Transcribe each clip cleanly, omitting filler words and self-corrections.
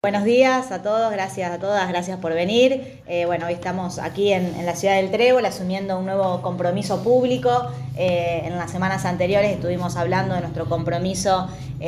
Buenos días a todos, gracias a todas, gracias por venir. Bueno, hoy estamos aquí en la ciudad del Trébol asumiendo un nuevo compromiso público. En las semanas anteriores estuvimos hablando de nuestro compromiso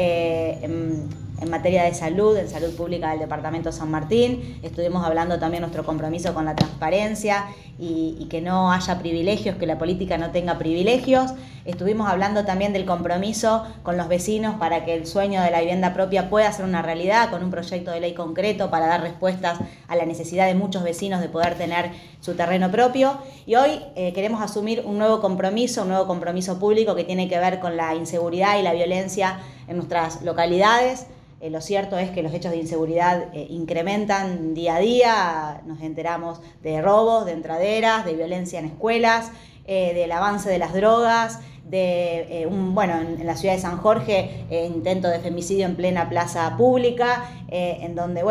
en materia de salud, en salud pública del Departamento San Martín. Estuvimos hablando también de nuestro compromiso con la transparencia y que no haya privilegios, que la política no tenga privilegios. Estuvimos hablando también del compromiso con los vecinos para que el sueño de la vivienda propia pueda ser una realidad, con un proyecto de ley concreto para dar respuestas a la necesidad de muchos vecinos de poder tener su terreno propio. Y hoy queremos asumir un nuevo compromiso público que tiene que ver con la inseguridad y la violencia en nuestras localidades. Lo cierto es que los hechos de inseguridad incrementan día a día. Nos enteramos de robos, de entraderas, de violencia en escuelas, del avance de las drogas, en la ciudad de San Jorge, intento de femicidio en plena plaza pública, en donde,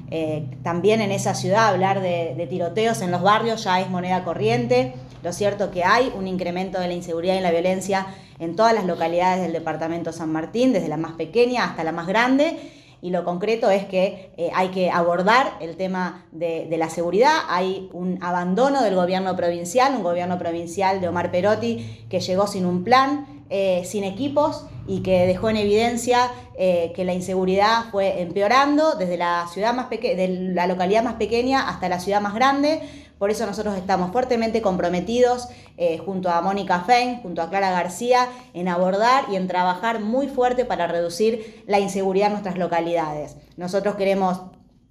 también en esa ciudad hablar de tiroteos en los barrios ya es moneda corriente. Lo cierto es que hay un incremento de la inseguridad y la violencia en todas las localidades del departamento San Martín, desde la más pequeña hasta la más grande. Y lo concreto es que hay que abordar el tema de la seguridad. Hay un abandono del gobierno provincial, un gobierno provincial de Omar Perotti que llegó sin un plan, sin equipos, y que dejó en evidencia que la inseguridad fue empeorando desde la ciudad de la localidad más pequeña hasta la ciudad más grande. Por eso nosotros estamos fuertemente comprometidos junto a Mónica Fein, junto a Clara García, en abordar y en trabajar muy fuerte para reducir la inseguridad en nuestras localidades. Nosotros queremos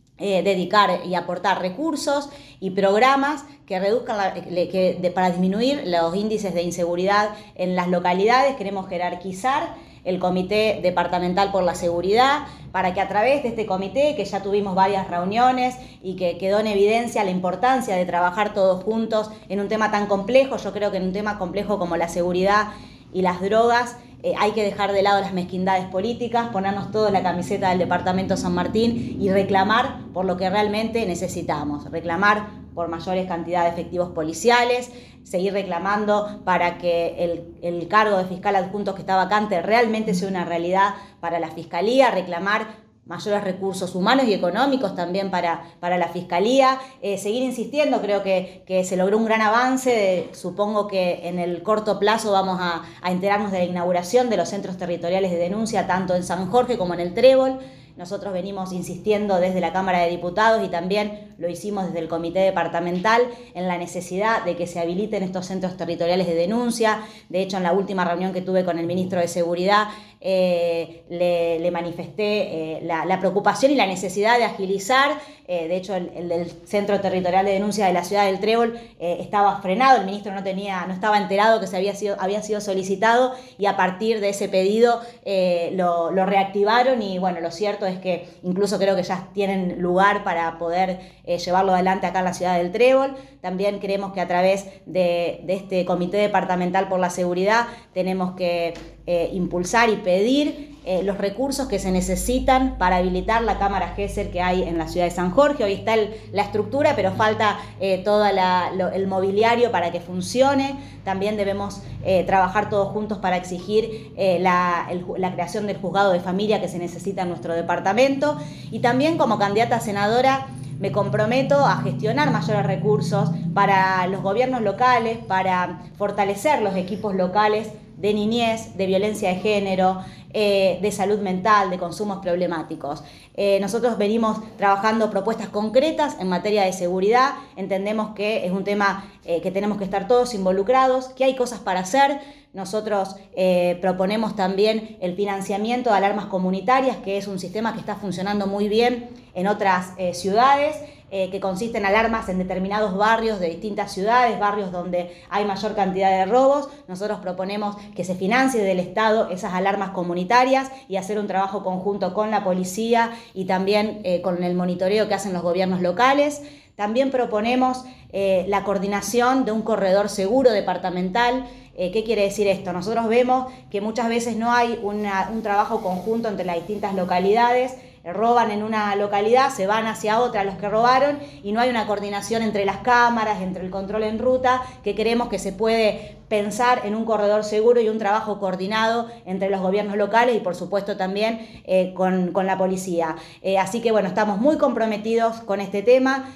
dedicar y aportar recursos y programas que reduzcan para disminuir los índices de inseguridad en las localidades. Queremos jerarquizar el Comité Departamental por la Seguridad, para que a través de este comité, que ya tuvimos varias reuniones y que quedó en evidencia la importancia de trabajar todos juntos en un tema tan complejo. Yo creo que en un tema complejo como la seguridad y las drogas, hay que dejar de lado las mezquindades políticas, ponernos todos la camiseta del Departamento San Martín y reclamar por lo que realmente necesitamos, reclamar por mayores cantidades de efectivos policiales, seguir reclamando para que el cargo de fiscal adjunto que está vacante realmente sea una realidad para la Fiscalía, reclamar mayores recursos humanos y económicos también para la Fiscalía, seguir insistiendo. Creo que se logró un gran avance. Supongo que en el corto plazo vamos a enterarnos de la inauguración de los centros territoriales de denuncia, tanto en San Jorge como en el Trébol. Nosotros venimos insistiendo desde la Cámara de Diputados y también lo hicimos desde el Comité Departamental en la necesidad de que se habiliten estos centros territoriales de denuncia. De hecho, en la última reunión que tuve con el ministro de Seguridad, le manifesté la preocupación y la necesidad de agilizar. De hecho, el del Centro Territorial de Denuncia de la ciudad del Trébol estaba frenado. El ministro no estaba enterado que había sido solicitado, y a partir de ese pedido lo reactivaron. Y bueno, lo cierto es que incluso creo que ya tienen lugar para poder llevarlo adelante acá en la ciudad del Trébol. También creemos que a través de este Comité Departamental por la Seguridad tenemos que impulsar y pedir los recursos que se necesitan para habilitar la cámara GESEL que hay en la ciudad de San Jorge. Hoy está la estructura, pero falta todo el mobiliario para que funcione. También debemos trabajar todos juntos para exigir la creación del juzgado de familia que se necesita en nuestro departamento. Y también, como candidata a senadora, me comprometo a gestionar mayores recursos para los gobiernos locales, para fortalecer los equipos locales de niñez, de violencia de género, de salud mental, de consumos problemáticos. Nosotros venimos trabajando propuestas concretas en materia de seguridad. Entendemos que es un tema que tenemos que estar todos involucrados, que hay cosas para hacer. Nosotros proponemos también el financiamiento de alarmas comunitarias, que es un sistema que está funcionando muy bien en otras ciudades, que consiste en alarmas en determinados barrios de distintas ciudades, barrios donde hay mayor cantidad de robos. Nosotros proponemos que se financie del Estado esas alarmas comunitarias y hacer un trabajo conjunto con la policía y también con el monitoreo que hacen los gobiernos locales. También proponemos la coordinación de un corredor seguro departamental. ¿Qué quiere decir esto? Nosotros vemos que muchas veces no hay un trabajo conjunto entre las distintas localidades roban en una localidad, se van hacia otra los que robaron y no hay una coordinación entre las cámaras, entre el control en ruta, que creemos que se puede pensar en un corredor seguro y un trabajo coordinado entre los gobiernos locales y por supuesto también con la policía. Así que bueno, estamos muy comprometidos con este tema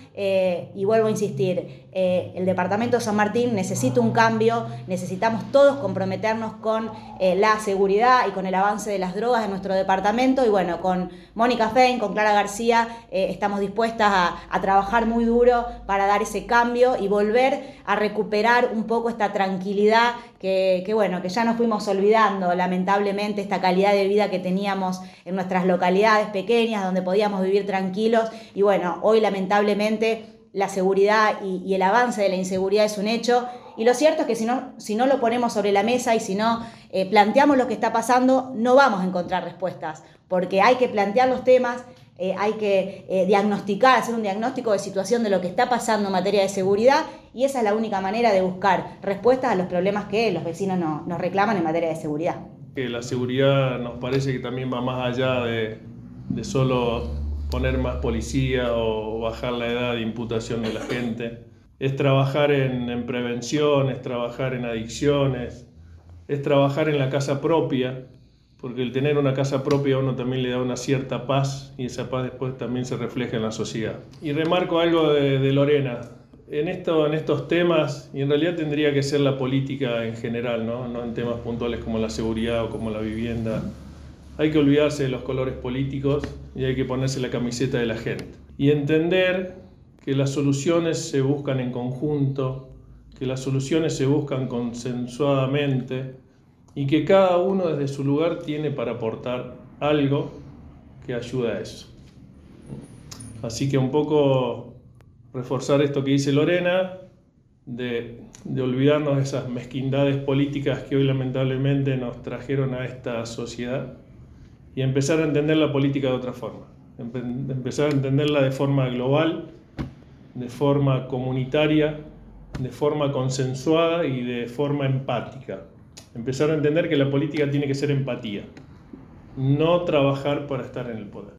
y vuelvo a insistir, el departamento de San Martín necesita un cambio, necesitamos todos comprometernos con la seguridad y con el avance de las drogas en nuestro departamento y bueno, con Mónica Fein, con Clara García, estamos dispuestas a trabajar muy duro para dar ese cambio y volver a recuperar un poco esta tranquilidad que bueno, que ya nos fuimos olvidando lamentablemente, esta calidad de vida que teníamos en nuestras localidades pequeñas donde podíamos vivir tranquilos y bueno, hoy lamentablemente la seguridad y el avance de la inseguridad es un hecho y lo cierto es que si no lo ponemos sobre la mesa y si no planteamos lo que está pasando no vamos a encontrar respuestas porque hay que plantear los temas, hay que diagnosticar, hacer un diagnóstico de situación de lo que está pasando en materia de seguridad y esa es la única manera de buscar respuestas a los problemas que los vecinos nos reclaman en materia de seguridad. Que la seguridad nos parece que también va más allá de solo poner más policía o bajar la edad de imputación de la gente. Es trabajar en prevención, es trabajar en adicciones, es trabajar en la casa propia, porque el tener una casa propia a uno también le da una cierta paz y esa paz después también se refleja en la sociedad. Y remarco algo de Lorena. En estos temas, y en realidad tendría que ser la política en general, no en temas puntuales como la seguridad o como la vivienda, hay que olvidarse de los colores políticos y hay que ponerse la camiseta de la gente. Y entender que las soluciones se buscan en conjunto, que las soluciones se buscan consensuadamente y que cada uno desde su lugar tiene para aportar algo que ayude a eso. Así que un poco reforzar esto que dice Lorena, de olvidarnos de esas mezquindades políticas que hoy lamentablemente nos trajeron a esta sociedad y empezar a entender la política de otra forma, empezar a entenderla de forma global, de forma comunitaria, de forma consensuada y de forma empática. Empezar a entender que la política tiene que ser empatía, no trabajar para estar en el poder.